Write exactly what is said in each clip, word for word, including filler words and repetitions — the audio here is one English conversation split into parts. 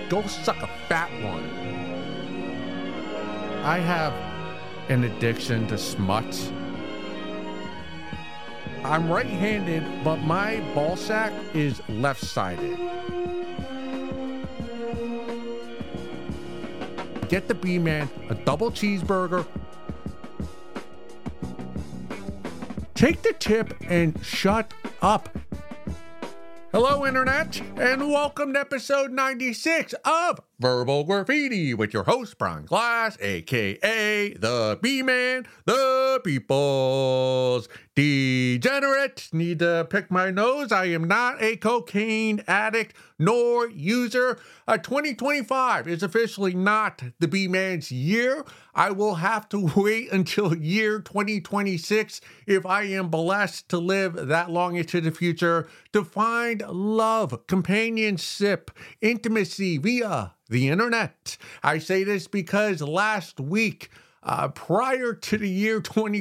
Go suck a fat one. I have an addiction to smut. I'm right-handed, but my ball sack is left-sided. Get the B-Man a double cheeseburger. Take the tip and shut up. Hello, Internet, and welcome to episode ninety-six of Verbal Graffiti with your host, Brian Glass, a k a. The B-Man, the People's Degenerate. Need to pick my nose. I am not a cocaine addict nor user. Uh, twenty twenty-five is officially not the B-Man's year. I will have to wait until year twenty twenty-six if I am blessed to live that long into the future to find love, companionship, intimacy via the internet. I say this because last week, uh, prior to the year twenty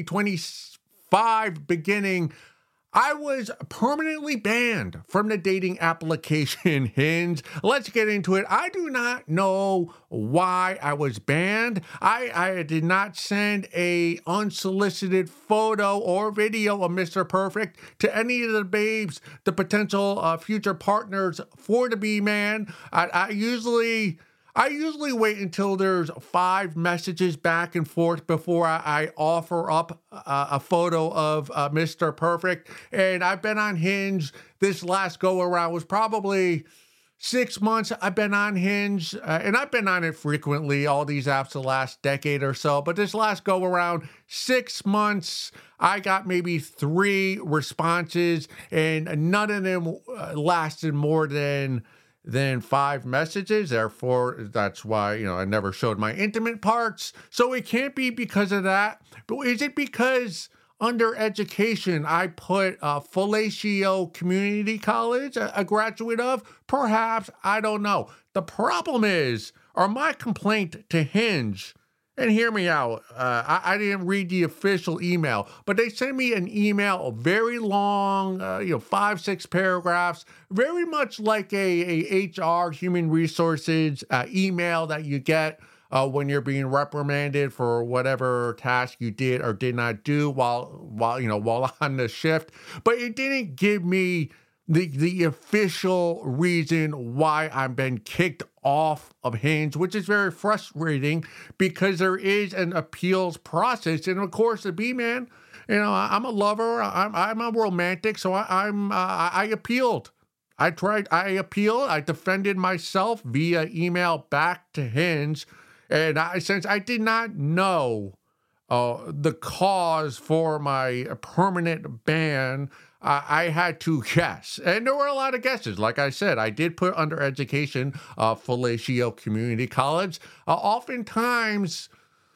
twenty-five beginning, I was permanently banned from the dating application Hinge. Let's get into it. I do not know why I was banned. I, I did not send a unsolicited photo or video of Mister Perfect to any of the babes, the potential uh, future partners for the B-Man. I, I usually... I usually wait until there's five messages back and forth before I, I offer up uh, a photo of uh, Mister Perfect. And I've been on Hinge. This last go around was probably six months. I've been on Hinge, uh, and I've been on it frequently, all these apps the last decade or so. But this last go around, six months, I got maybe three responses, and none of them uh, lasted more than... than five messages. Therefore, that's why, you know, I never showed my intimate parts. So it can't be because of that. But is it because under education, I put uh, Fellatio Community College, a, a graduate of? Perhaps, I don't know. The problem is, or my complaint to Hinge, and hear me out, uh, I, I didn't read the official email, but they sent me an email, very long, uh, you know, five, six paragraphs, very much like a, a H R, human resources uh, email that you get uh, when you're being reprimanded for whatever task you did or did not do while, while you know, while on the shift. But it didn't give me the the official reason why I've been kicked off of Hinge, which is very frustrating because there is an appeals process. And of course, the B-Man, you know, I'm a lover, I'm, I'm a romantic, so I, I'm, uh, I appealed. I tried, I appealed, I defended myself via email back to Hinge. And I, since I did not know uh, the cause for my permanent ban, Uh, I had to guess, and there were a lot of guesses. Like I said, I did put under education, uh, Fellatio Community College. Uh, oftentimes,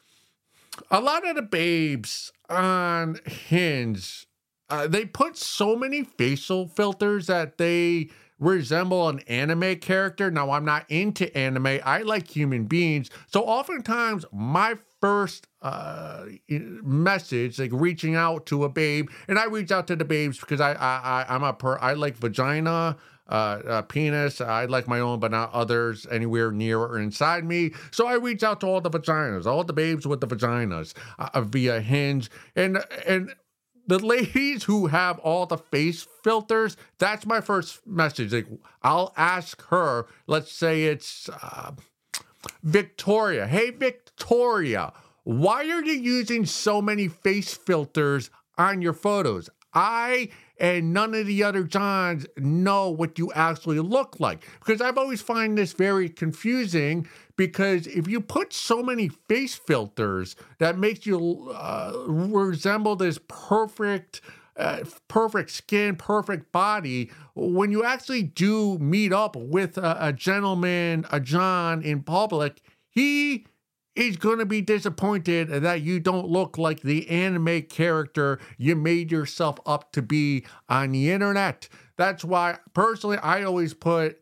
a lot of the babes on Hinge, uh, they put so many facial filters that they resemble an anime character. Now, I'm not into anime. I like human beings. So oftentimes, my first uh, message, like reaching out to a babe, and I reach out to the babes because I, I, I I'm a per, I like vagina, uh, uh, penis. I like my own, but not others anywhere near or inside me. So I reach out to all the vaginas, all the babes with the vaginas uh, via Hinge, and and. The ladies who have all the face filters, that's my first message. Like, I'll ask her, let's say it's uh, Victoria. Hey, Victoria, why are you using so many face filters on your photos? I and none of the other Johns know what you actually look like. Because I've always find this very confusing, because if you put so many face filters that makes you uh, resemble this perfect, uh, perfect skin, perfect body, when you actually do meet up with a, a gentleman, a John in public, he is going to be disappointed that you don't look like the anime character you made yourself up to be on the internet. That's why, personally, I always put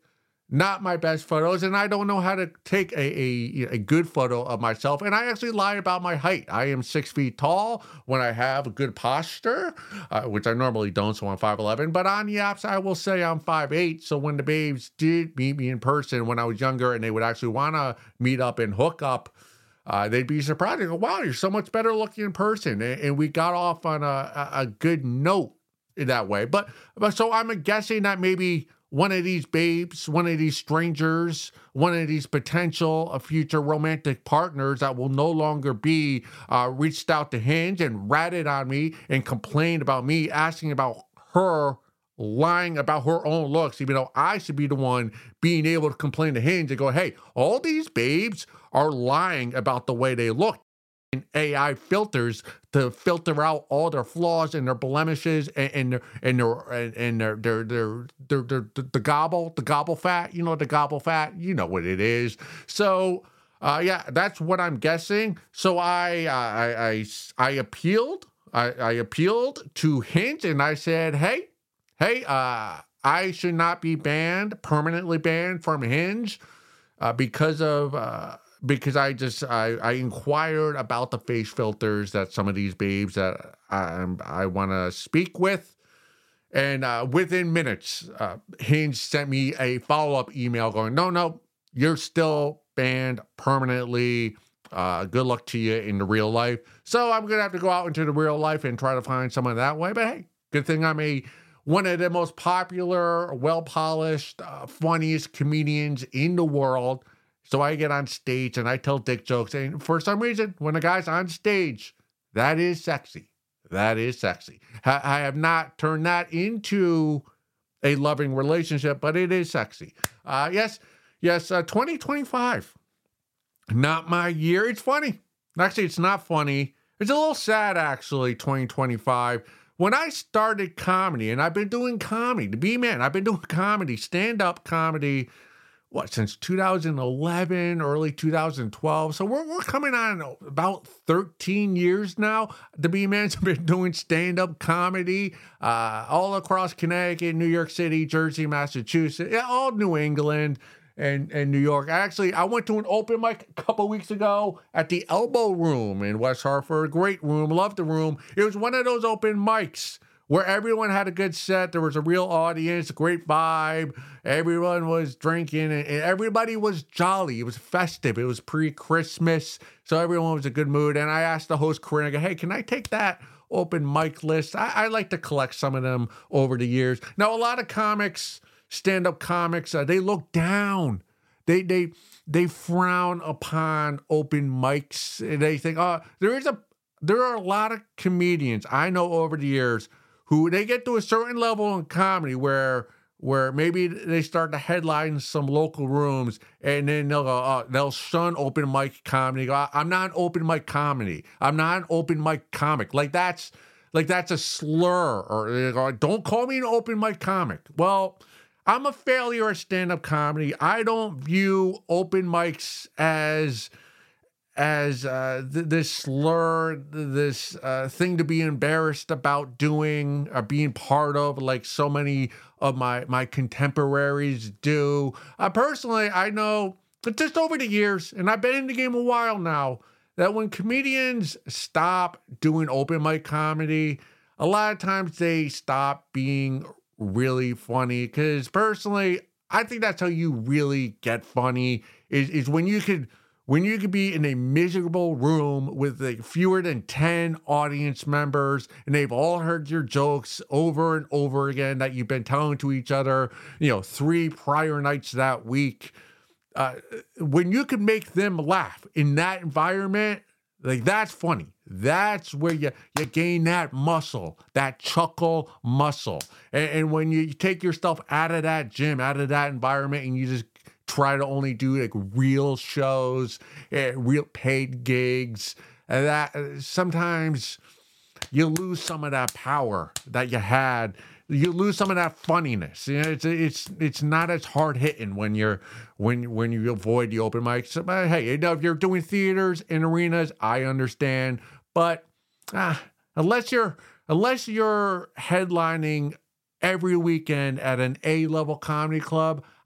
not my best photos, and I don't know how to take a, a, a good photo of myself. And I actually lie about my height. I am six feet tall when I have a good posture, uh, which I normally don't, so I'm five eleven. But on the apps, I will say I'm five eight. So when the babes did meet me in person when I was younger and they would actually want to meet up and hook up, uh, they'd be surprised. They go, wow, you're so much better looking in person. And, and we got off on a, a good note in that way. But, but so I'm guessing that maybe one of these babes, one of these strangers, one of these potential uh, future romantic partners that will no longer be uh, reached out to Hinge and ratted on me and complained about me asking about her lying about her own looks, even though I should be the one being able to complain to Hinge and go, hey, all these babes are lying about the way they look. A I filters to filter out all their flaws and their blemishes and, and their and their and their their their, their, their, their the gobble the gobble fat, you know, the gobble fat, you know what it is. So uh, yeah, that's what I'm guessing. So I uh, I, I I appealed I, I appealed to Hinge and I said, hey hey uh, I should not be banned permanently banned from Hinge uh, because of. Uh, Because I just I, I inquired about the face filters that some of these babes that I I want to speak with, and uh, within minutes, uh, Hinge sent me a follow up email going, no no, you're still banned permanently. Uh, good luck to you in the real life. So I'm gonna have to go out into the real life and try to find someone that way. But hey, good thing I'm a one of the most popular, well polished, uh, funniest comedians in the world. So I get on stage and I tell dick jokes. And for some reason, when a guy's on stage, that is sexy. That is sexy. I have not turned that into a loving relationship, but it is sexy. Uh, yes, yes, uh, twenty twenty-five. Not my year. It's funny. Actually, it's not funny. It's a little sad, actually, twenty twenty-five. When I started comedy, and I've been doing comedy, to be man, I've been doing comedy, stand-up comedy, what, since two thousand eleven, early two thousand twelve. So we're, we're coming on about thirteen years now. The B-Man's been doing stand-up comedy uh, all across Connecticut, New York City, Jersey, Massachusetts, yeah, all New England and, and New York. Actually, I went to an open mic a couple weeks ago at the Elbow Room in West Hartford. Great room, loved the room. It was one of those open mics where everyone had a good set. There was a real audience, a great vibe. Everyone was drinking, and everybody was jolly. It was festive. It was pre-Christmas, so everyone was in a good mood. And I asked the host, Corinne, I go, hey, can I take that open mic list? I, I like to collect some of them over the years. Now, a lot of comics, stand-up comics, uh, they look down. They they they frown upon open mics. They think, oh, there is a there are a lot of comedians I know over the years who they get to a certain level in comedy where where maybe they start to headline some local rooms and then they'll go, uh, they'll shun open mic comedy. Go, I'm not an open mic comedy. I'm not an open mic comic. Like that's like that's a slur. Or they go, don't call me an open mic comic. Well, I'm a failure at stand-up comedy. I don't view open mics as as uh, th- this slur, this uh, thing to be embarrassed about doing or being part of, like so many of my, my contemporaries do. Uh, personally, I know just over the years, and I've been in the game a while now, that when comedians stop doing open mic comedy, a lot of times they stop being really funny. Because personally, I think that's how you really get funny, is, is when you could When you could be in a miserable room with like fewer than ten audience members and they've all heard your jokes over and over again that you've been telling to each other, you know, three prior nights that week. Uh, when you can make them laugh in that environment, like that's funny. That's where you, you gain that muscle, that chuckle muscle. And, and when you take yourself out of that gym, out of that environment, and you just try to only do like real shows, uh, real paid gigs, and that uh, sometimes you lose some of that power that you had. You lose some of that funniness. You know, it's it's it's not as hard hitting when you're when when you avoid the open mics. So, but hey, you know, if you're doing theaters and arenas, I understand. But ah, unless you're unless you're headlining every weekend at an A-level comedy club,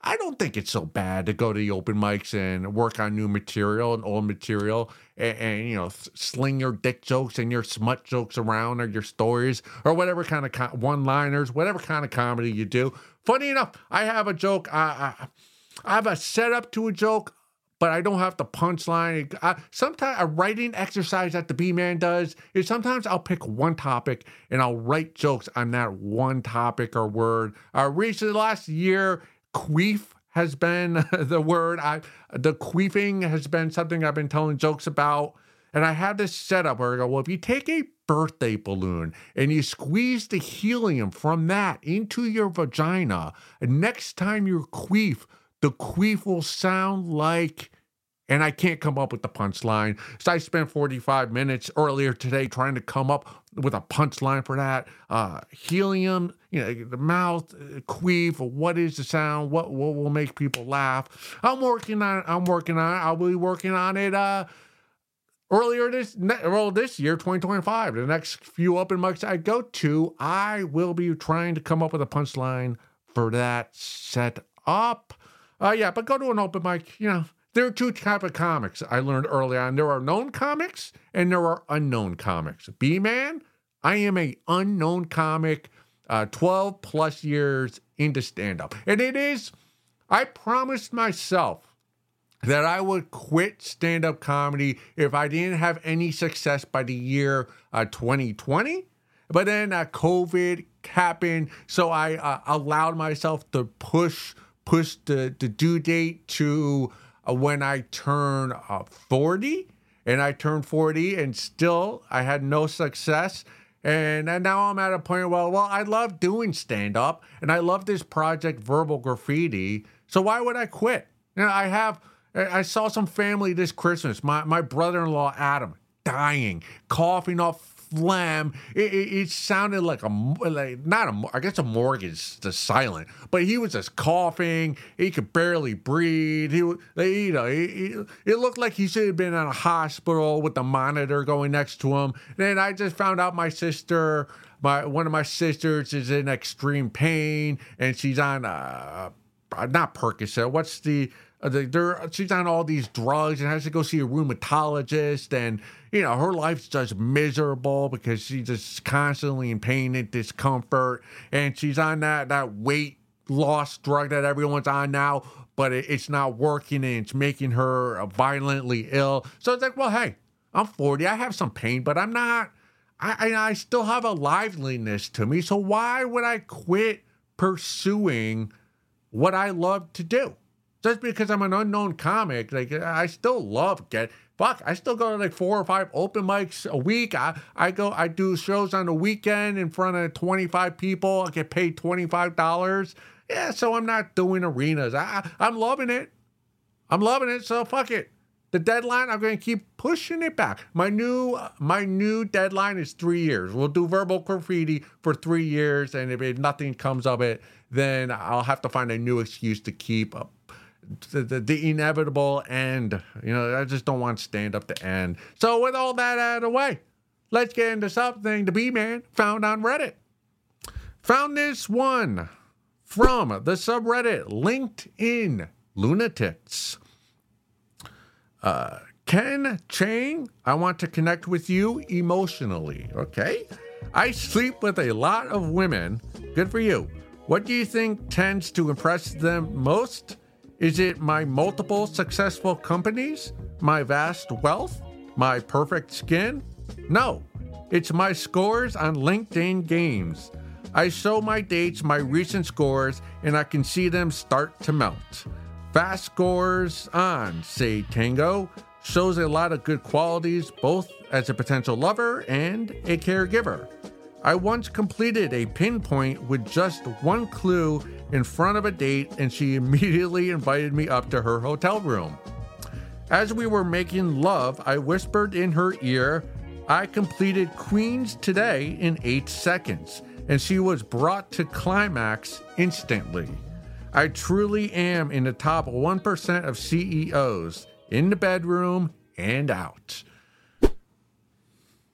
I don't think it's so bad to go to the open mics and work on new material and old material and, and you know, sling your dick jokes and your smut jokes around or your stories or whatever kind of co- one-liners, whatever kind of comedy you do. Funny enough, I have a joke. I, I, I have a setup to a joke, but I don't have the punchline. I, sometimes a writing exercise that the B-Man does is sometimes I'll pick one topic and I'll write jokes on that one topic or word. Uh, recently, last year, queef has been the word. I the queefing has been something I've been telling jokes about. And I have this setup where I go, well, if you take a birthday balloon and you squeeze the helium from that into your vagina, and next time you queef, the queef will sound like, and I can't come up with the punchline. So I spent forty-five minutes earlier today trying to come up with a punchline for that. Uh, helium, you know, the mouth, uh, queef, what is the sound? What, what will make people laugh? I'm working on it. I'm working on it. I'll be working on it uh, earlier this, well, this year, twenty twenty-five. The next few open mics I go to, I will be trying to come up with a punchline for that set up. Uh, yeah, but go to an open mic, you know. There are two types of comics I learned early on. There are known comics and there are unknown comics. B-Man, I am a unknown comic, uh, twelve plus years into stand-up. And it is, I promised myself that I would quit stand-up comedy if I didn't have any success by the year uh, twenty twenty. But then uh, COVID happened, so I uh, allowed myself to push push the, the due date to uh, when I turn uh, forty. And I turned forty and still I had no success. And, and now I'm at a point where, well, I love doing stand-up and I love this project, Verbal Graffiti. So why would I quit? You know, I have, I saw some family this Christmas. My, my brother-in-law, Adam, dying, coughing off phlegm. It, it, it sounded like a, like not a, I guess a morgue is just silent, but he was just coughing. He could barely breathe. He, you know, he, he, it looked like he should have been in a hospital with the monitor going next to him. Then I just found out my sister, my one of my sisters is in extreme pain, and she's on, uh, not Percocet. What's the, uh, the there, she's on all these drugs and has to go see a rheumatologist, and you know, her life's just miserable because she's just constantly in pain and discomfort. And she's on that, that weight loss drug that everyone's on now, but it, it's not working and it's making her violently ill. So it's like, well, hey, I'm forty. I have some pain, but I'm not, I, I, I still have a liveliness to me. So why would I quit pursuing what I love to do? Just because I'm an unknown comic, like I still love get fuck. I still go to like four or five open mics a week. I, I go, I do shows on the weekend in front of twenty-five people. I get paid twenty-five dollars. Yeah, so I'm not doing arenas. I, I'm loving it. I'm loving it. So fuck it. The deadline, I'm going to keep pushing it back. My new, my new deadline is three years. We'll do Verbal Graffiti for three years, and if it, nothing comes of it, then I'll have to find a new excuse to keep up. The, the, the inevitable end. You know, I just don't want stand-up to end. So with all that out of the way, let's get into something the B-Man found on Reddit. Found this one from the subreddit LinkedIn Lunatics. Uh, Ken Chang, I want to connect with you emotionally, okay? I sleep with a lot of women. Good for you. What do you think tends to impress them most? Is it my multiple successful companies, my vast wealth, my perfect skin? No, it's my scores on LinkedIn Games. I show my dates my recent scores and I can see them start to melt. Fast scores on Say Tango shows a lot of good qualities both as a potential lover and a caregiver. I once completed a pinpoint with just one clue in front of a date, and she immediately invited me up to her hotel room. As we were making love, I whispered in her ear, I completed Queens today in eight seconds, and she was brought to climax instantly. I truly am in the top one percent of C E Os, in the bedroom and out.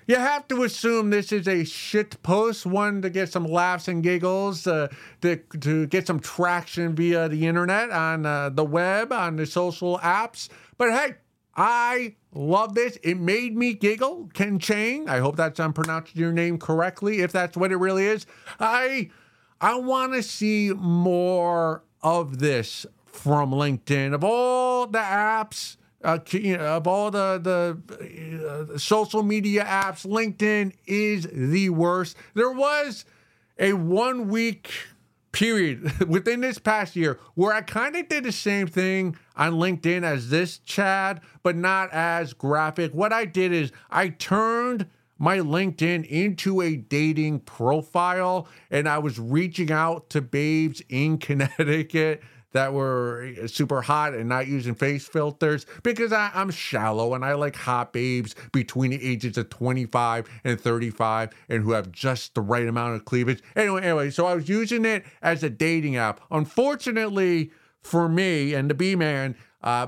you have to assume this is a shit post, one to get some laughs and giggles, uh, to, to get some traction via the internet, on uh, the web, on the social apps. But hey, I love this. It made me giggle. Ken Chang, I hope that's I'm pronouncing your name correctly, if that's what it really is. I I want to see more of this from LinkedIn. Of all the apps, uh, you know, of all the, the uh, social media apps, LinkedIn is the worst. There was a one-week period within this past year where I kind of did the same thing on LinkedIn as this, Chad, but not as graphic. What I did is I turned my LinkedIn into a dating profile, and I was reaching out to babes in Connecticut that were super hot and not using face filters, because I, I'm shallow and I like hot babes between the ages of twenty-five and thirty-five and who have just the right amount of cleavage. Anyway, anyway, so I was using it as a dating app. Unfortunately for me and the B-Man, uh,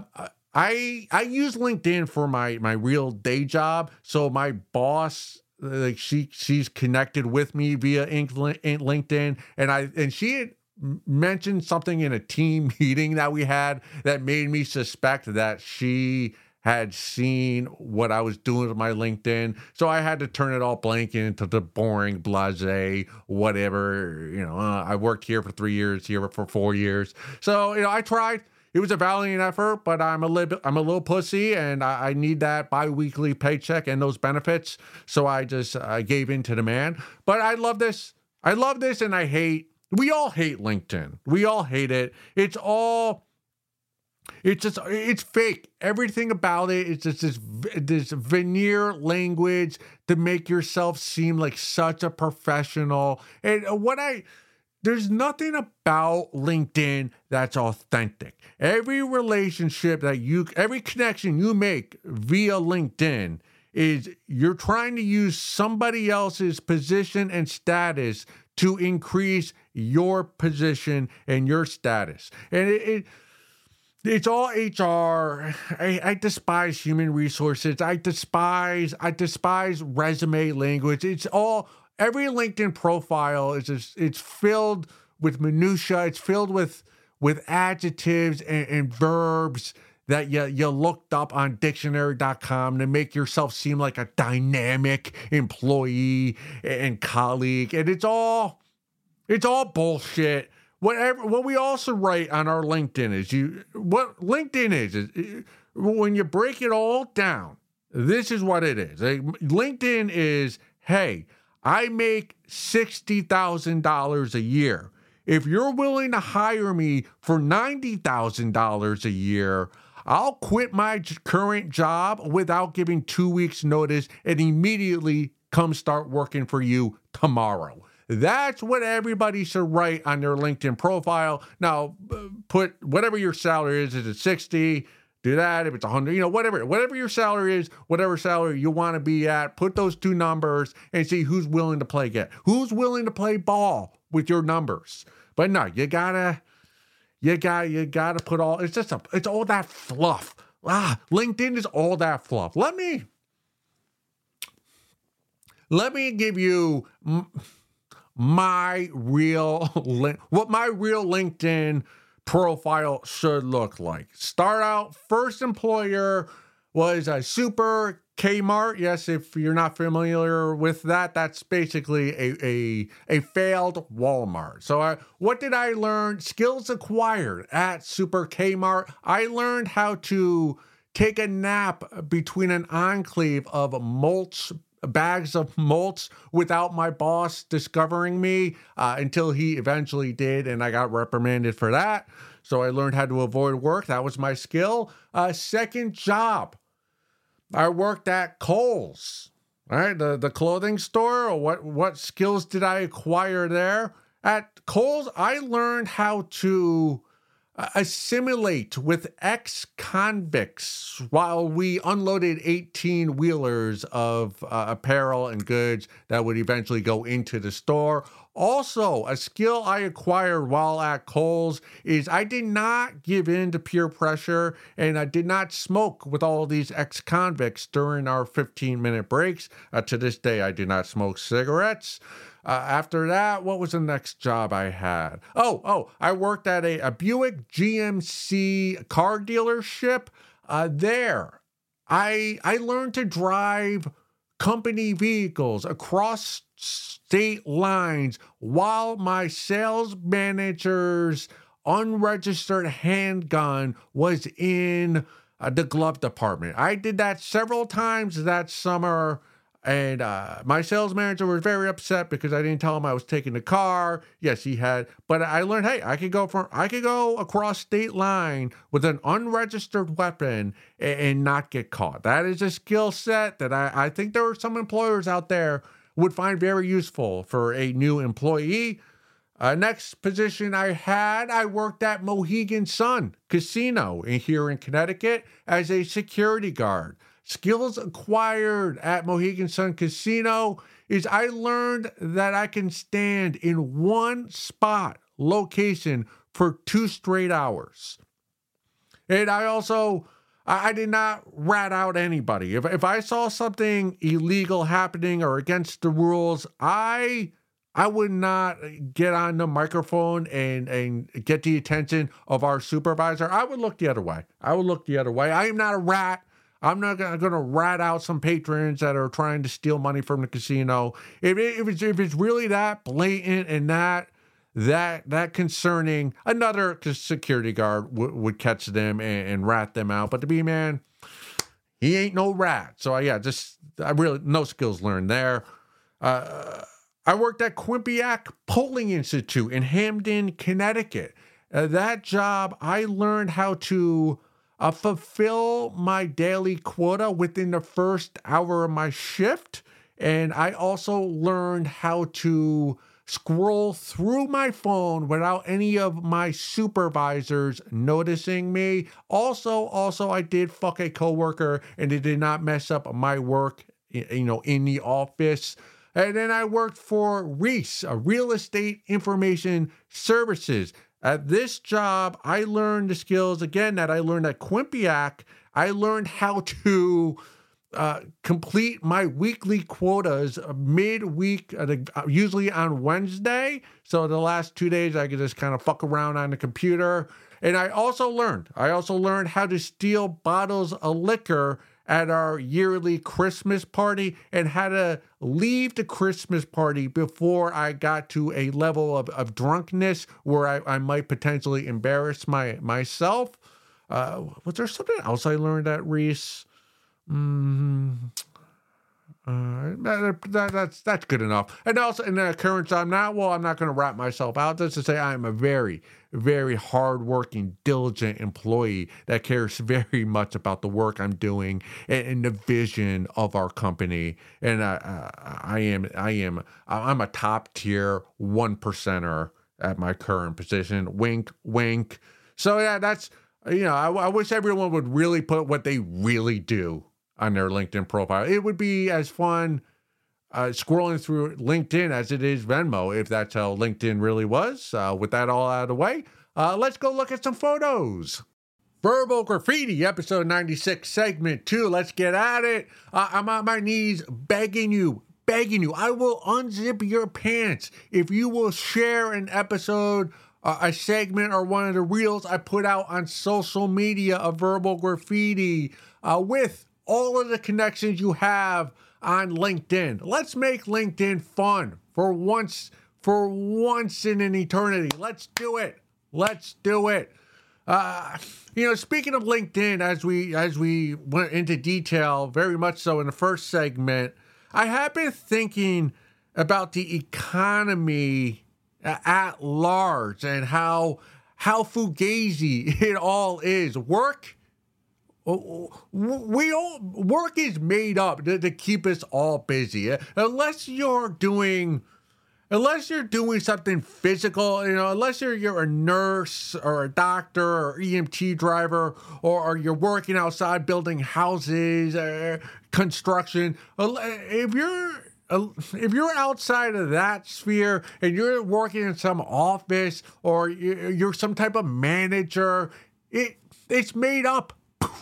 I I use LinkedIn for my my real day job. So my boss, like she she's connected with me via LinkedIn, and I and she had mentioned something in a team meeting that we had that made me suspect that she had seen what I was doing with my LinkedIn. So I had to turn it all blank into the boring, blasé, whatever. You know, uh, I worked here for three years, here for four years. So, you know, I tried. It was a valiant effort, but I'm a little, I'm a little pussy, and I, I need that biweekly paycheck and those benefits. So I just I gave in to the man. But I love this. I love this, and I hate. We all hate LinkedIn. We all hate it. It's all. It's just it's fake. Everything about it is just this this veneer language to make yourself seem like such a professional. And what I. There's nothing about LinkedIn that's authentic. Every relationship that you, every connection you make via LinkedIn is you're trying to use somebody else's position and status to increase your position and your status. And it, it it's all H R. I, I despise human resources. I despise, I despise resume language. It's all Every LinkedIn profile is just, it's filled with minutia. It's filled with with adjectives and, and verbs that you, you looked up on dictionary dot com to make yourself seem like a dynamic employee and colleague. And it's all it's all bullshit. Whatever what we also write on our LinkedIn is you what LinkedIn is is when you break it all down, this is what it is. LinkedIn is, hey, I make sixty thousand dollars a year. If you're willing to hire me for ninety thousand dollars a year, I'll quit my current job without giving two weeks notice and immediately come start working for you tomorrow. That's what everybody should write on their LinkedIn profile. Now, put whatever your salary is. Is it sixty? Do that. If it's one hundred, you know, whatever, whatever your salary is, whatever salary you want to be at, put those two numbers and see who's willing to play get, who's willing to play ball with your numbers. But no, you gotta, you got, you gotta put all. It's just a, it's all that fluff. Ah, LinkedIn is all that fluff. Let me, let me give you my real, what my real LinkedIn profile should look like. Start out, first employer was a Super Kmart. Yes, if you're not familiar with that, that's basically a a, a failed Walmart. So I, what did I learn? Skills acquired at Super Kmart. I learned how to take a nap between an enclave of mulch bags of mulch without my boss discovering me uh, until he eventually did, and I got reprimanded for that. So I learned how to avoid work. That was my skill. Uh, second job, I worked at Kohl's, all right, the, the clothing store. Or what, what skills did I acquire there? At Kohl's, I learned how to uh, assimilate with ex-convicts while we unloaded eighteen-wheelers of uh, apparel and goods that would eventually go into the store. Also, a skill I acquired while at Kohl's is I did not give in to peer pressure, and I did not smoke with all these ex-convicts during our fifteen-minute breaks. Uh, to this day, I do not smoke cigarettes. Uh, after that, what was the next job I had? Oh, oh, I worked at a, a Buick G M C car dealership. Uh, there, I I learned to drive company vehicles across state lines while my sales manager's unregistered handgun was in uh, the glove department. I did that several times that summer. And uh, my sales manager was very upset because I didn't tell him I was taking the car. Yes, he had, but I learned, hey, I could go from, I could go across state line with an unregistered weapon and, and not get caught. That is a skill set that I, I think there are some employers out there would find very useful for a new employee. Uh, next position I had, I worked at Mohegan Sun Casino in, here in Connecticut as a security guard. Skills acquired at Mohegan Sun Casino is I learned that I can stand in one spot location for two straight hours. And I also, I did not rat out anybody. If, if I saw something illegal happening or against the rules, I I would not get on the microphone and, and get the attention of our supervisor. I would look the other way. I would look the other way. I am not a rat. I'm not going to rat out some patrons that are trying to steal money from the casino. If, it, if, it's, if it's really that blatant and that that that concerning, another security guard w- would catch them and, and rat them out. But to be man, he ain't no rat. So yeah, just I really no skills learned there. Uh, I worked at Quinnipiac Polling Institute in Hamden, Connecticut. Uh, that job, I learned how to Uh, fulfill my daily quota within the first hour of my shift. And I also learned how to scroll through my phone without any of my supervisors noticing me. Also, also, I did fuck a coworker and it did not mess up my work, you know, in the office. And then I worked for Reese, a real estate information services. At this job, I learned the skills, again, that I learned at Quinnipiac. I learned how to uh, complete my weekly quotas midweek, uh, usually on Wednesday. So the last two days, I could just kind of fuck around on the computer. And I also learned, I also learned how to steal bottles of liquor at our yearly Christmas party and how to leave the Christmas party before I got to a level of, of drunkenness where I, I might potentially embarrass my myself. Uh, was there something else I learned at Reese? Mm, uh, that, that, that's that's good enough. And also in the current job now, well, I'm not going to wrap myself out just to say I'm a very, very hardworking, diligent employee that cares very much about the work I'm doing and, and the vision of our company. And I, I, I am, I am, I'm a top tier one percenter at my current position. Wink, wink. So yeah, that's you know, I, I wish everyone would really put what they really do on their LinkedIn profile. It would be as fun uh, scrolling through LinkedIn as it is Venmo, if that's how LinkedIn really was. Uh, with that all out of the way, uh, let's go look at some photos. Verbal Graffiti, episode ninety-six, segment two. Let's get at it. Uh, I'm on my knees begging you, begging you. I will unzip your pants if you will share an episode, uh, a segment, or one of the reels I put out on social media of Verbal Graffiti uh, with all of the connections you have on LinkedIn. Let's make LinkedIn fun for once, for once in an eternity. Let's do it. Let's do it. Uh, you know, speaking of LinkedIn, as we as we went into detail, very much so in the first segment, I have been thinking about the economy at large and how how fugazi it all is. Work. We all work is made up to, to keep us all busy. Unless you're doing, unless you're doing something physical, you know, unless you're you're a nurse or a doctor or E M T driver, or, or you're working outside building houses, uh, construction. If you're uh, if you're outside of that sphere and you're working in some office or you're some type of manager, it it's made up.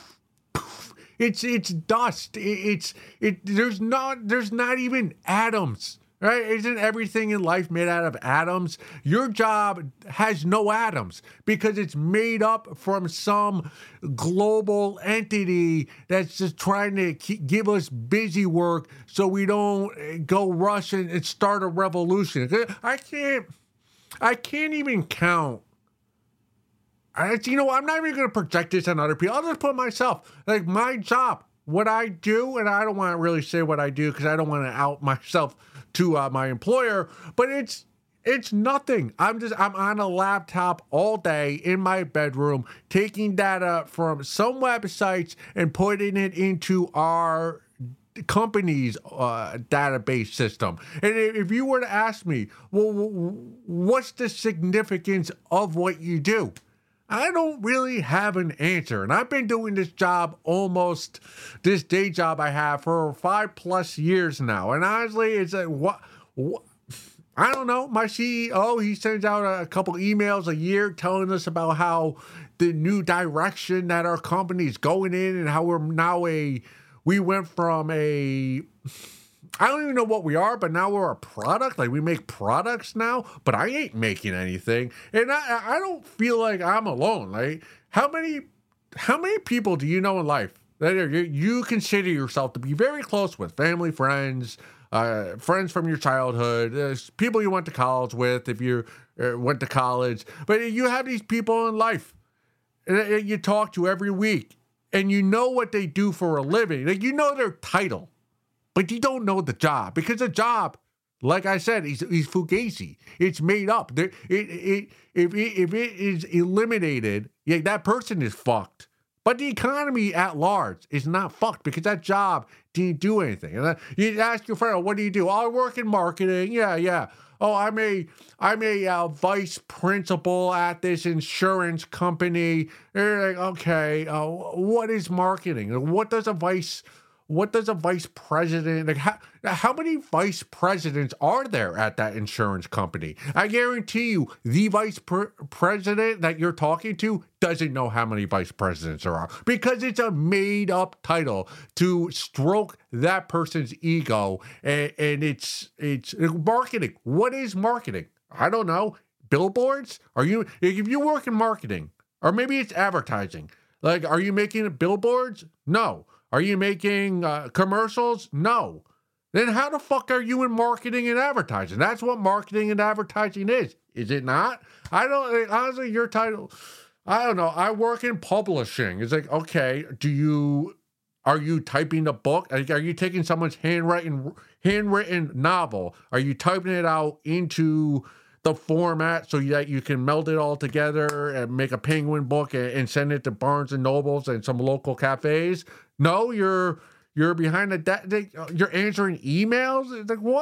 It's it's dust. It's it. There's not there's not even atoms, right? Isn't everything in life made out of atoms? Your job has no atoms because it's made up from some global entity that's just trying to keep, give us busy work so we don't go rush and, and start a revolution. I can't. I can't even count. I, you know, I'm not even going to project this on other people. I'll just put myself, like my job, what I do, and I don't want to really say what I do because I don't want to out myself to uh, my employer, but it's it's nothing. I'm just, I'm on a laptop all day in my bedroom, taking data from some websites and putting it into our company's uh, database system. And if you were to ask me, well, what's the significance of what you do? I don't really have an answer. And I've been doing this job almost, this day job I have for five plus years now. And honestly, it's like, what, what I don't know. My C E O, he sends out a couple emails a year telling us about how the new direction that our company is going in and how we're now a, we went from a, I don't even know what we are, but now we're a product. Like we make products now, but I ain't making anything. And I, I don't feel like I'm alone. Like how many, how many people do you know in life that are, you consider yourself to be very close with? Family, friends, uh, friends from your childhood, uh, people you went to college with if you uh, went to college. But you have these people in life that you talk to every week and you know what they do for a living. Like you know their title. But you don't know the job because the job, like I said, is, is fugazi. It's made up. There, it, it, if, it, if it is eliminated, yeah, that person is fucked. But the economy at large is not fucked because that job didn't do anything. And you ask your friend, what do you do? Oh, I work in marketing. Yeah, yeah. Oh, I'm a I'm a uh, vice principal at this insurance company. They're like, okay, uh, what is marketing? What does a vice What does a vice president, like how, how many vice presidents are there at that insurance company? I guarantee you the vice pre- president that you're talking to doesn't know how many vice presidents there are because it's a made up title to stroke that person's ego. And, and it's, it's marketing. What is marketing? I don't know. Billboards? Are you, if you work in marketing, or maybe it's advertising, like, are you making billboards? No. Are you making uh, commercials? No. Then how the fuck are you in marketing and advertising? That's what marketing and advertising is. Is it not? I don't, honestly, your title, I don't know. I work in publishing. It's like, okay, do you, are you typing a book? Are you taking someone's handwritten, handwritten novel? Are you typing it out into the format so that you can meld it all together and make a Penguin book and, and send it to Barnes and Nobles and some local cafes? No, you're you're behind a de- you're answering emails. It's like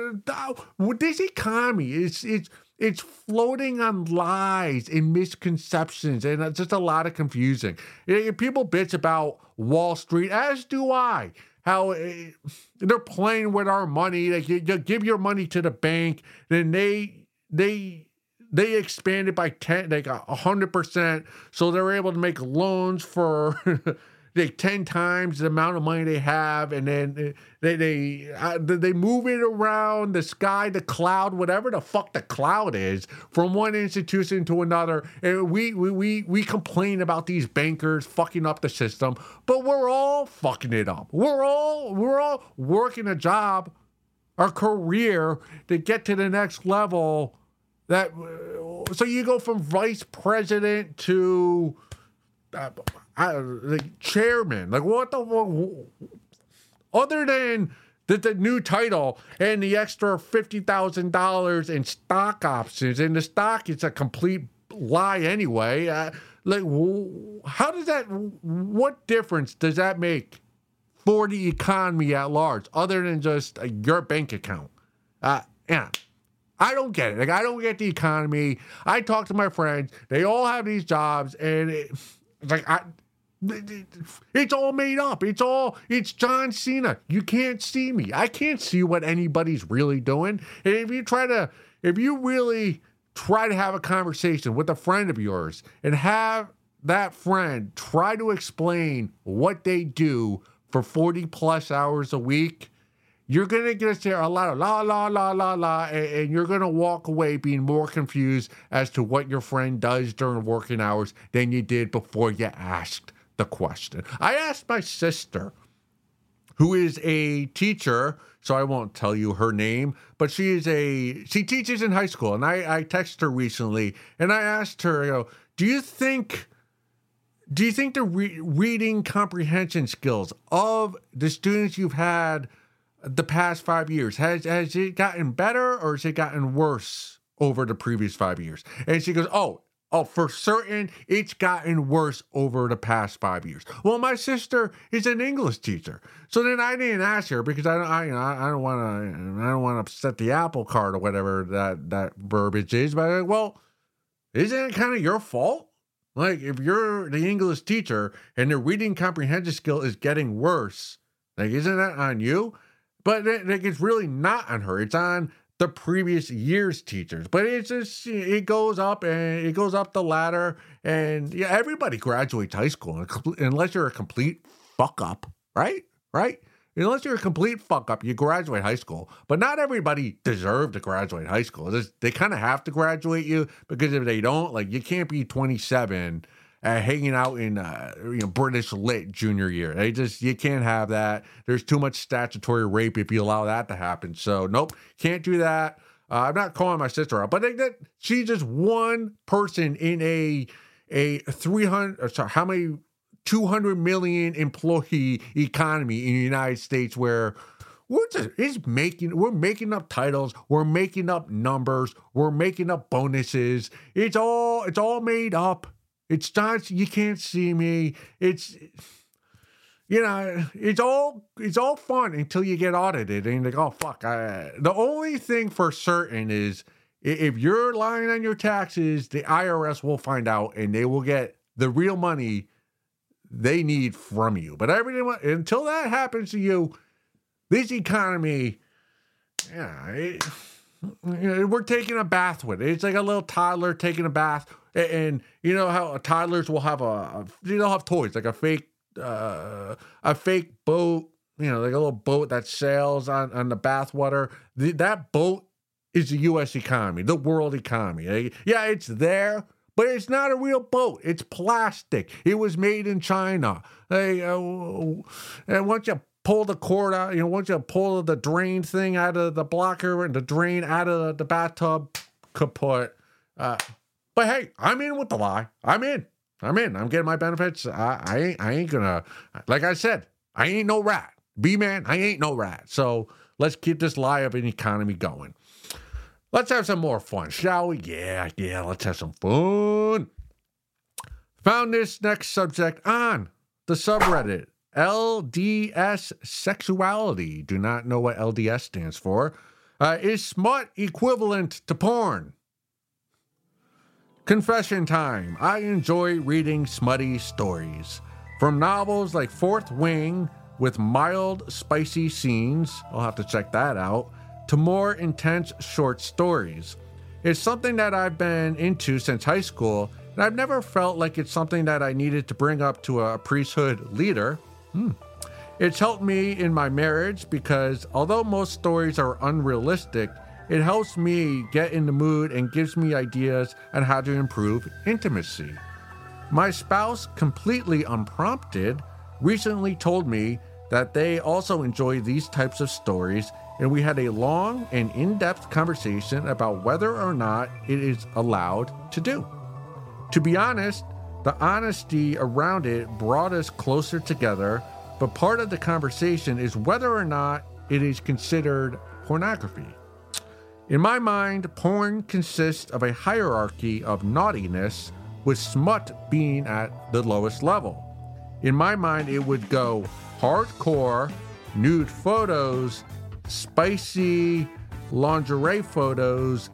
what? This economy is it's it's floating on lies and misconceptions, and it's just a lot of confusing. People bitch about Wall Street, as do I. How they're playing with our money. Like you, you give your money to the bank, then they they. They expanded by ten, like a hundred percent, so they're able to make loans for like ten times the amount of money they have, and then they they uh, they move it around the sky, the cloud, whatever the fuck the cloud is, from one institution to another. And we we we we complain about these bankers fucking up the system, but we're all fucking it up. We're all we're all working a job, our career to get to the next level. That so you go from vice president to uh, uh, like chairman. Like what the other than the, the new title and the extra fifty thousand dollars in stock options, and the stock is a complete lie anyway. Uh, like how does that? What difference does that make for the economy at large, other than just uh, your bank account? Uh, yeah. I don't get it. Like, I don't get the economy. I talk to my friends. They all have these jobs, and it, it's like, I, It's all made up. It's all, it's John Cena. You can't see me. I can't see what anybody's really doing. And if you try to, if you really try to have a conversation with a friend of yours and have that friend try to explain what they do for forty plus hours a week, you're going to get there a lot of la, la, la, la, la, and, and you're going to walk away being more confused as to what your friend does during working hours than you did before you asked the question. I asked my sister, who is a teacher, so I won't tell you her name, but she is a, she teaches in high school, and I, I texted her recently, and I asked her, you know, do you think, do you think the re- reading comprehension skills of the students you've had the past five years, has has it gotten better or has it gotten worse over the previous five years? And she goes, oh, oh, for certain, it's gotten worse over the past five years. Well, my sister is an English teacher, so then I didn't ask her because I don't, I, you know, I don't want to, I don't want to upset the apple cart or whatever that that verbiage is. But I'm like, well, isn't it kind of your fault? Like, if you're the English teacher and the reading comprehension skill is getting worse, like, isn't that on you? But it, like, it's really not on her. It's on the previous year's teachers. But it's just, it goes up and it goes up the ladder. And yeah, everybody graduates high school unless you're a complete fuck up, right? Right? Unless you're a complete fuck up, you graduate high school. But not everybody deserves to graduate high school. It's, they kind of have to graduate you, because if they don't, like, you can't be twenty-seven Uh, hanging out in uh, you know, British Lit junior year. They just, you can't have that. There's too much statutory rape if you allow that to happen. So nope, can't do that. Uh, I'm not calling my sister out, but they, that she's just one person in a a three hundred, sorry, how many two hundred million employee economy in the United States, where we're just it's making we're making up titles, we're making up numbers, we're making up bonuses. It's all it's all made up. It's not, you can't see me. It's, you know, it's all, it's all fun until you get audited and you're like, oh, fuck. I, the only thing for certain is if you're lying on your taxes, the I R S will find out and they will get the real money they need from you. But everything, until that happens to you, this economy, yeah, it, you know, we're taking a bath with it. It's like a little toddler taking a bath. And, and you know how toddlers will have a, a you know, have toys, like a fake, uh, a fake boat, you know, like a little boat that sails on, on the bathwater. The, that boat is the U S economy, the world economy. Like, yeah, it's there, but it's not a real boat. It's plastic. It was made in China. Like, uh, and once you pull the cord out, you know, once you pull the drain thing out of the blocker and the drain out of the bathtub, kaput. Uh, but hey, I'm in with the lie. I'm in. I'm in. I'm getting my benefits. I, I ain't. I ain't gonna. Like I said, I ain't no rat. B-man, I ain't no rat. So let's keep this lie of an economy going. Let's have some more fun, shall we? Yeah, yeah. Let's have some fun. Found this next subject on the subreddit. L D S sexuality. Do not know what L D S stands for. Uh, is smut equivalent to porn? Confession time. I enjoy reading smutty stories. From novels like Fourth Wing with mild, spicy scenes, I'll have to check that out, to more intense short stories. It's something that I've been into since high school, and I've never felt like it's something that I needed to bring up to a priesthood leader. Hmm. It's helped me in my marriage because although most stories are unrealistic, it helps me get in the mood and gives me ideas on how to improve intimacy. My spouse, completely unprompted, recently told me that they also enjoy these types of stories, and we had a long and in-depth conversation about whether or not it is allowed to do. To be honest, the honesty around it brought us closer together, but part of the conversation is whether or not it is considered pornography. In my mind, porn consists of a hierarchy of naughtiness, with smut being at the lowest level. In my mind, it would go hardcore, nude photos, spicy lingerie photos,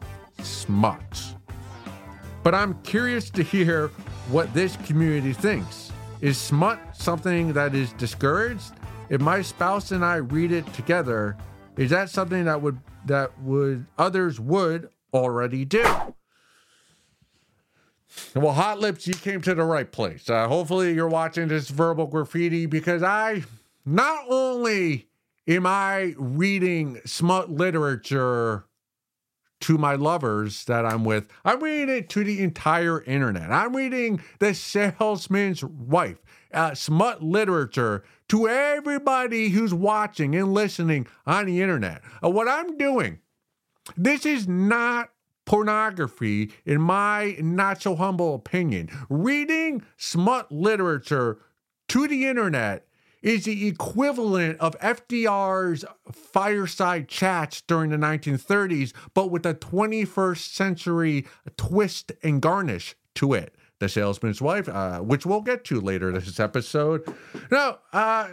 smut. But I'm curious to hear what this community thinks. Is smut something that is discouraged? If my spouse and I read it together, is that something that would that would others would already do? Well, Hot Lips, you came to the right place. Uh, hopefully you're watching this Verbal Graffiti, because I, not only am I reading smut literature to my lovers that I'm with, I'm reading it to the entire internet. I'm reading The Salesman's Wife, uh, smut literature to everybody who's watching and listening on the internet. Uh, what I'm doing, this is not pornography, in my not so humble opinion. Reading smut literature to the internet is the equivalent of F D R's fireside chats during the nineteen thirties, but with a twenty-first century twist and garnish to it. The Salesman's Wife, uh, which we'll get to later this episode. No, uh,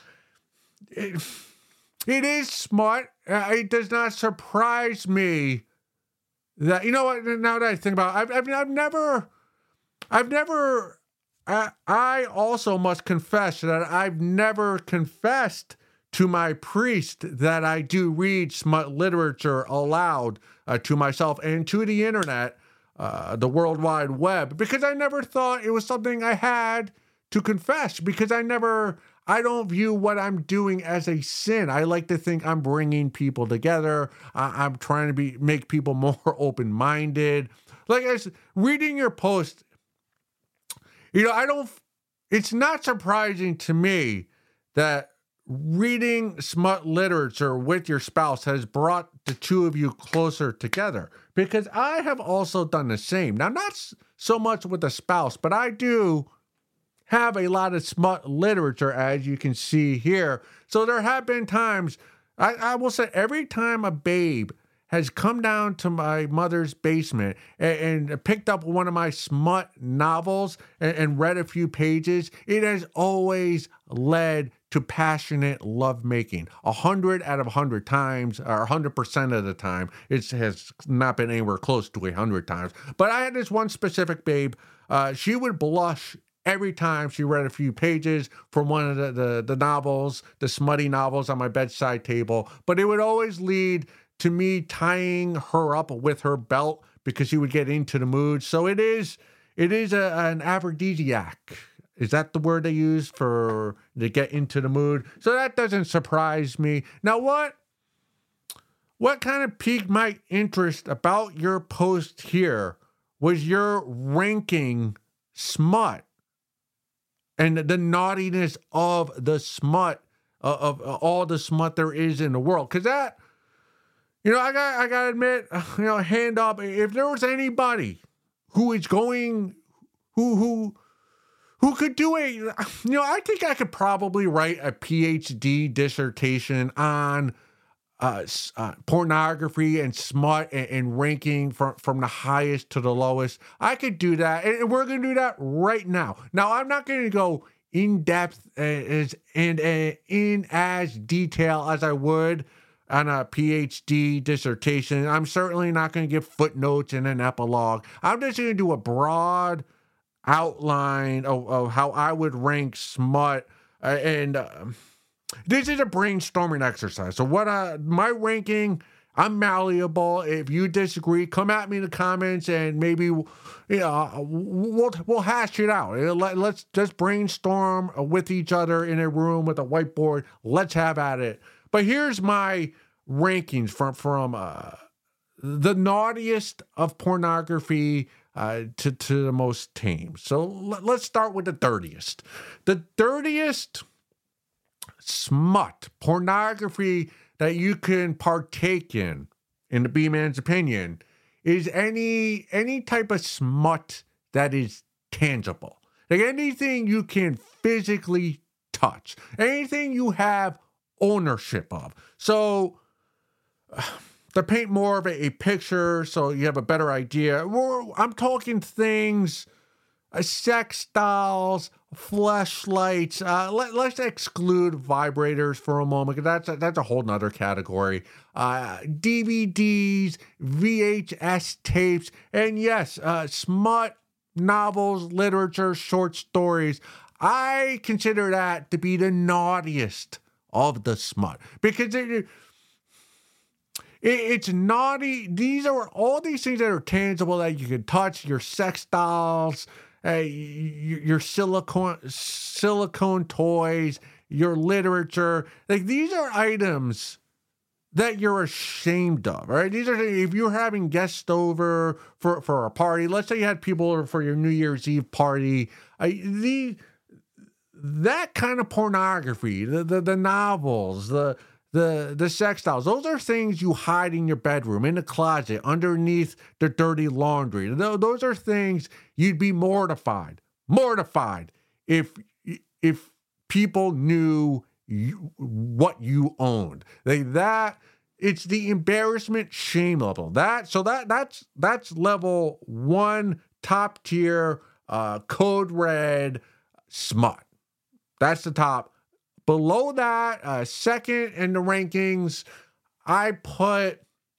it, it is smart. Uh, it does not surprise me that, you know what, now that I think about it, I've, I've, I've never, I've never, I, I also must confess that I've never confessed to my priest that I do read smut literature aloud uh, to myself and to the internet, uh, the World Wide Web, because I never thought it was something I had to confess, because I never, I don't view what I'm doing as a sin. I like to think I'm bringing people together. I, I'm trying to be make people more open-minded. Like, as reading your post, you know, I don't, it's not surprising to me that reading smut literature with your spouse has brought the two of you closer together, because I have also done the same. Now, not so much with a spouse, but I do have a lot of smut literature, as you can see here. So there have been times, I, I will say, every time a babe has come down to my mother's basement and, and picked up one of my smut novels and, and read a few pages, it has always led to passionate lovemaking. A hundred out of a hundred times, or a hundred percent of the time, it has not been anywhere close to a hundred times. But I had this one specific babe. Uh, she would blush every time she read a few pages from one of the, the, the novels, the smutty novels on my bedside table. But it would always lead to me tying her up with her belt, because she would get into the mood. So it is it is a, an aphrodisiac. Is that the word they use for to get into the mood? So that doesn't surprise me. Now, what what kind of piqued my interest about your post here was your ranking smut and the naughtiness of the smut, uh, of uh, all the smut there is in the world. Because that, you know, I got I got to admit, you know, hand up, if there was anybody who is going, who who who could do a, you know, I think I could probably write a P H D dissertation on uh, uh, pornography and smut and, and ranking from, from the highest to the lowest. I could do that, and we're going to do that right now. Now, I'm not going to go in depth as and uh, in as detail as I would on a P H D dissertation. I'm certainly not going to give footnotes and an epilogue. I'm just going to do a broad outline of, of how I would rank smut, uh, and uh, this is a brainstorming exercise. So what uh, my ranking, I'm malleable. If you disagree, come at me in the comments, and maybe, you know, we'll we'll hash it out. Let, let's just brainstorm with each other in a room with a whiteboard. Let's have at it. But here's my rankings from from uh, the naughtiest of pornography uh, to to the most tame. So let, let's start with the dirtiest. The dirtiest smut pornography that you can partake in, in the B-Man's opinion, is any any type of smut that is tangible. Like anything you can physically touch, anything you have ownership of. So uh, to paint more of a, a picture so you have a better idea, we're, I'm talking things, uh, sex dolls, fleshlights. Uh, let, let's exclude vibrators for a moment, because that's a, that's a whole nother category. Uh, D V Ds, V H S tapes, and yes, uh, smut novels, literature, short stories. I consider that to be the naughtiest of the smut, because it, it, it's naughty. These are all these things that are tangible that you can touch, your sex dolls, uh, your, your silicone, silicone toys, your literature. Like, these are items that you're ashamed of, right? These are, if you're having guests over for, for a party, let's say you had people over for your New Year's Eve party, uh, the that kind of pornography, the, the the novels, the the the sex dolls, those are things you hide in your bedroom, in the closet, underneath the dirty laundry. Those are things you'd be mortified, mortified if if people knew you, what you owned. Like that, it's the embarrassment shame level. That so that that's that's level one, top tier, uh, code red smut. That's the top. Below that, uh, second in the rankings, I put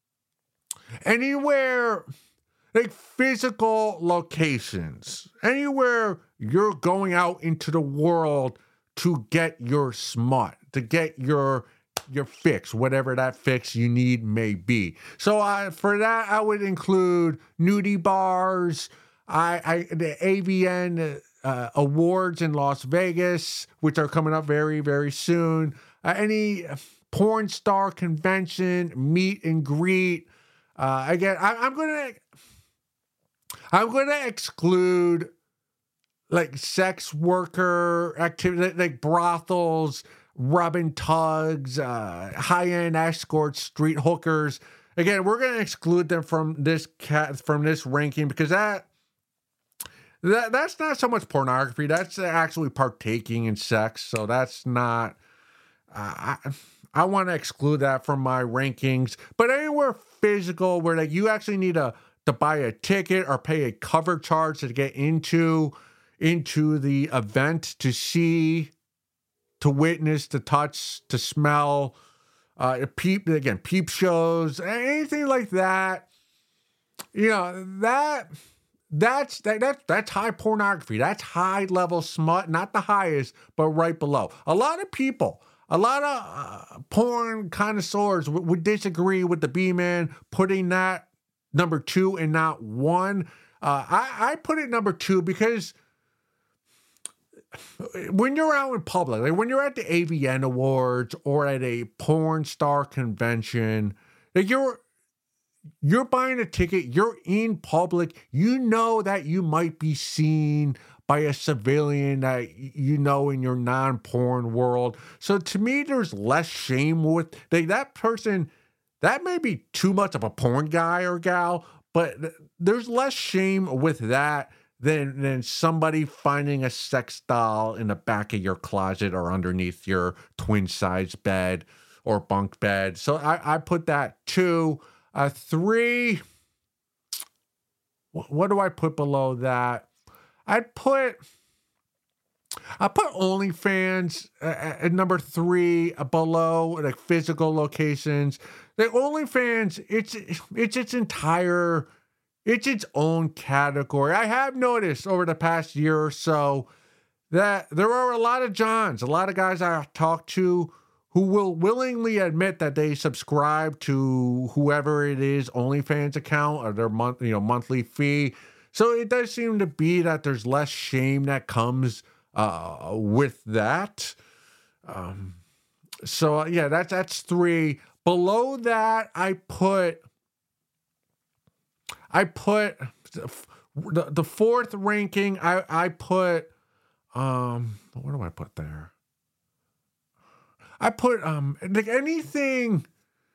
anywhere like physical locations, anywhere you're going out into the world to get your smut, to get your your fix, whatever that fix you need may be. So uh, for that, I would include nudie bars, I, I the A V N uh, awards in Las Vegas, which are coming up very, very soon. Uh, any porn star convention, meet and greet. Uh, again, I, I'm gonna I'm gonna exclude like sex worker activity, like brothels, rubbing tugs, uh, high-end escorts, street hookers. Again, we're going to exclude them from this cat from this ranking because that that that's not so much pornography. That's actually partaking in sex. So that's not. Uh, I I want to exclude that from my rankings. But anywhere physical where like you actually need to to buy a ticket or pay a cover charge to get into. into the event to see, to witness, to touch, to smell, uh, peep, again, peep shows, anything like that. You know, that, that's, that, that, that's high pornography. That's high level smut, not the highest, but right below. A lot of people, a lot of uh, porn connoisseurs w- would disagree with the B-Man putting that number two and not one. Uh, I, I put it number two because when you're out in public, like when you're at the A V N Awards or at a porn star convention, like you're you're buying a ticket, you're in public, you know that you might be seen by a civilian that you know in your non-porn world. So to me, there's less shame with like, that person. That may be too much of a porn guy or gal, but there's less shame with that than than somebody finding a sex doll in the back of your closet or underneath your twin size bed or bunk bed. So I, I put that two. Uh, three, what, what do I put below that? I put, I put OnlyFans uh, at number three, uh, below, like physical locations. The OnlyFans, it's it's its entire, it's its own category. I have noticed over the past year or so that there are a lot of Johns, a lot of guys I talk to who will willingly admit that they subscribe to whoever it is OnlyFans account or their month, you know, monthly fee. So it does seem to be that there's less shame that comes uh, with that. Um, so uh, yeah, that's that's three. Below that, I put. I put the, the fourth ranking. I, I put, um, what do I put there? I put um like anything,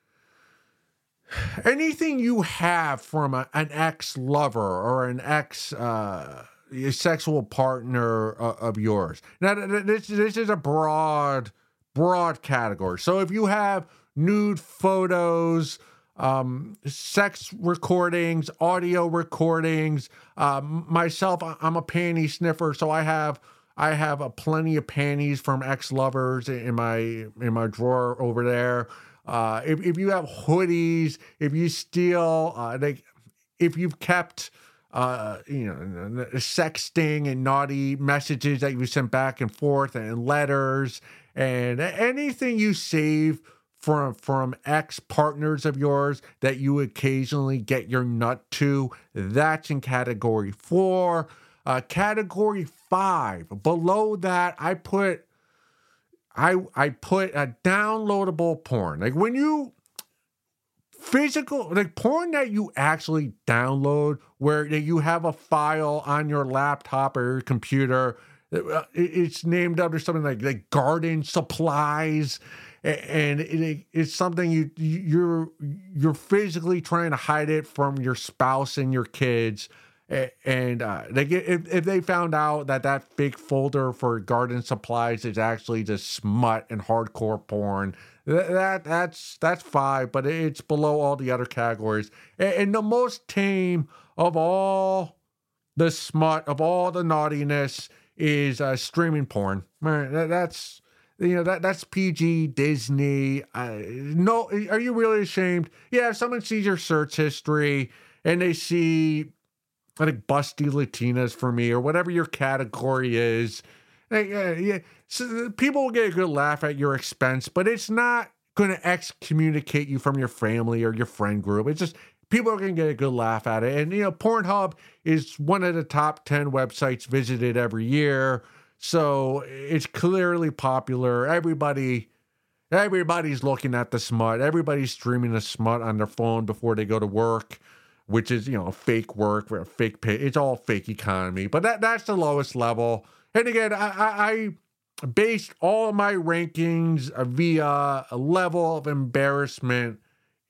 anything you have from a, an ex-lover or an ex uh, sexual partner uh, of yours. Now this this is a broad broad category. So if you have nude photos, Um, sex recordings, audio recordings. Um, myself, I'm a panty sniffer, so I have I have a plenty of panties from ex-lovers in my in my drawer over there. Uh, if if you have hoodies, if you steal, uh, like if you've kept uh, you know, sexting and naughty messages that you sent back and forth and letters and anything you save from from ex-partners of yours that you occasionally get your nut to, that's in category four. Uh, category five, below that, I put I I put a downloadable porn. Like when you physical, like porn that you actually download, where you have a file on your laptop or your computer, it's named after something like like garden supplies, and it, it's something you you're you're physically trying to hide it from your spouse and your kids. And uh, they get, if, if they found out that that fake folder for garden supplies is actually just smut and hardcore porn, that, that that's that's five, but it's below all the other categories. And, and the most tame of all the smut, of all the naughtiness, is uh, streaming porn. That, that's you know that that's P G, Disney. Uh, no, are you really ashamed? Yeah, if someone sees your search history and they see, I think, busty Latinas for me, or whatever your category is. Uh, yeah, so people will get a good laugh at your expense, but it's not going to excommunicate you from your family or your friend group. It's just people are going to get a good laugh at it. And, you know, Pornhub is one of the top ten websites visited every year. So it's clearly popular. Everybody, everybody's looking at the smut. Everybody's streaming the smut on their phone before they go to work, which is, you know, fake work, fake pay. It's all fake economy. But that that's the lowest level. And again, I, I, I based all of my rankings via a level of embarrassment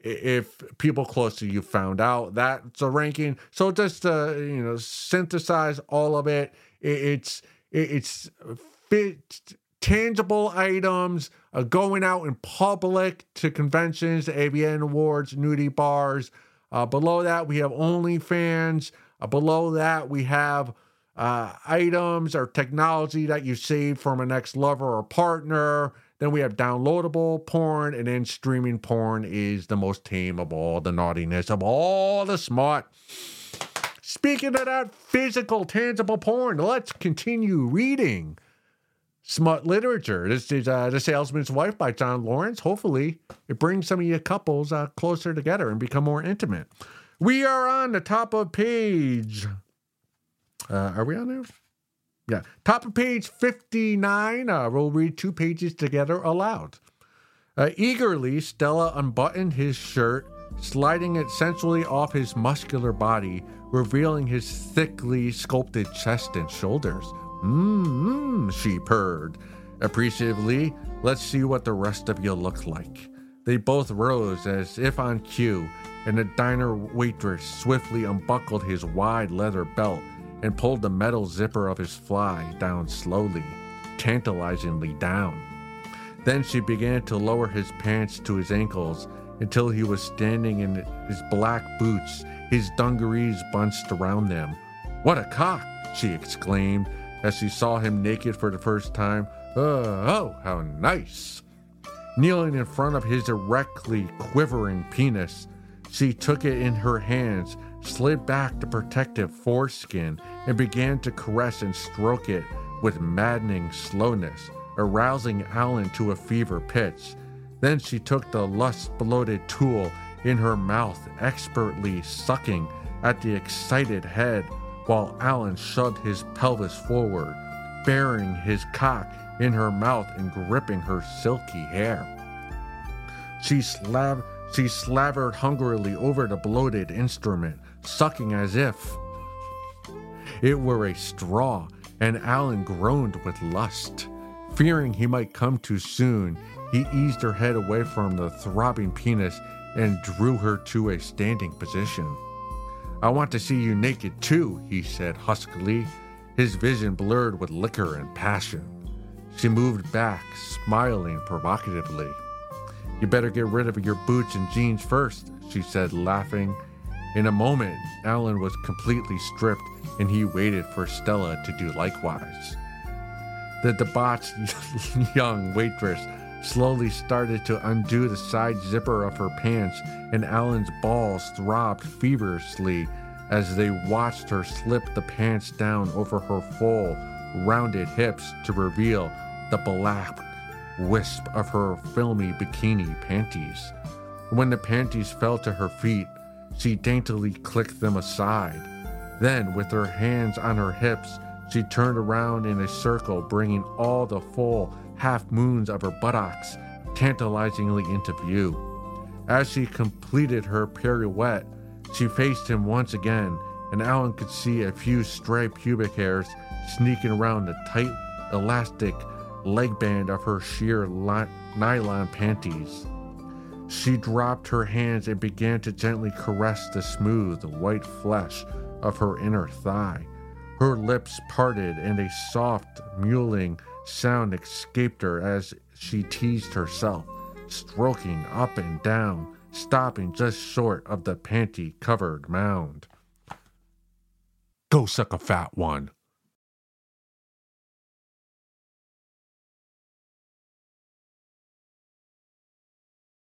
if people close to you found out. That's a ranking. So just to, you know, synthesize all of it, it's it's fit, tangible items, uh, going out in public to conventions, to A V N awards, nudie bars. Uh, below that, we have OnlyFans. Uh, below that, we have uh, items or technology that you saved from an ex-lover or partner. Then we have downloadable porn, and then streaming porn is the most tame of all the naughtiness, of all the smart. Speaking of that physical, tangible porn, let's continue reading smut literature. This is uh, The Salesman's Wife by John Lawrence. Hopefully, it brings some of you couples uh, closer together and become more intimate. We are on the top of page. Uh, are we on there? Yeah. Top of page fifty-nine. Uh, we'll read two pages together aloud. Uh, eagerly, Stella unbuttoned his shirt, sliding it sensually off his muscular body, revealing his thickly sculpted chest and shoulders. Mmm, she purred appreciatively. Let's see what the rest of you look like. They both rose as if on cue, and the diner waitress swiftly unbuckled his wide leather belt and pulled the metal zipper of his fly down slowly, tantalizingly down. Then she began to lower his pants to his ankles until he was standing in his black boots, his dungarees bunched around them. "What a cock!" she exclaimed as she saw him naked for the first time. Uh, oh, how nice. Kneeling in front of his erectly quivering penis, she took it in her hands, slid back the protective foreskin, and began to caress and stroke it with maddening slowness, arousing Alan to a fever pitch. Then she took the lust-bloated tool in her mouth, expertly sucking at the excited head, while Alan shoved his pelvis forward, burying his cock in her mouth and gripping her silky hair. She slav- she slavered hungrily over the bloated instrument, sucking as if it were a straw, and Alan groaned with lust. Fearing he might come too soon, he eased her head away from the throbbing penis and drew her to a standing position. "I want to see you naked too," he said huskily, his vision blurred with liquor and passion. She moved back, smiling provocatively. "You better get rid of your boots and jeans first," she said, laughing. In a moment, Alan was completely stripped, and he waited for Stella to do likewise. The debauched young waitress slowly started to undo the side zipper of her pants, and Alan's balls throbbed feverishly as they watched her slip the pants down over her full, rounded hips to reveal the black wisp of her filmy bikini panties. When the panties fell to her feet, she daintily clicked them aside. Then, with her hands on her hips, she turned around in a circle, bringing all the full half moons of her buttocks tantalizingly into view. As she completed her pirouette, she faced him once again, and Alan could see a few stray pubic hairs sneaking around the tight, elastic leg band of her sheer li- nylon panties. She dropped her hands and began to gently caress the smooth, white flesh of her inner thigh. Her lips parted and a soft, mewling sound escaped her as she teased herself, stroking up and down, stopping just short of the panty-covered mound. Go suck a fat one.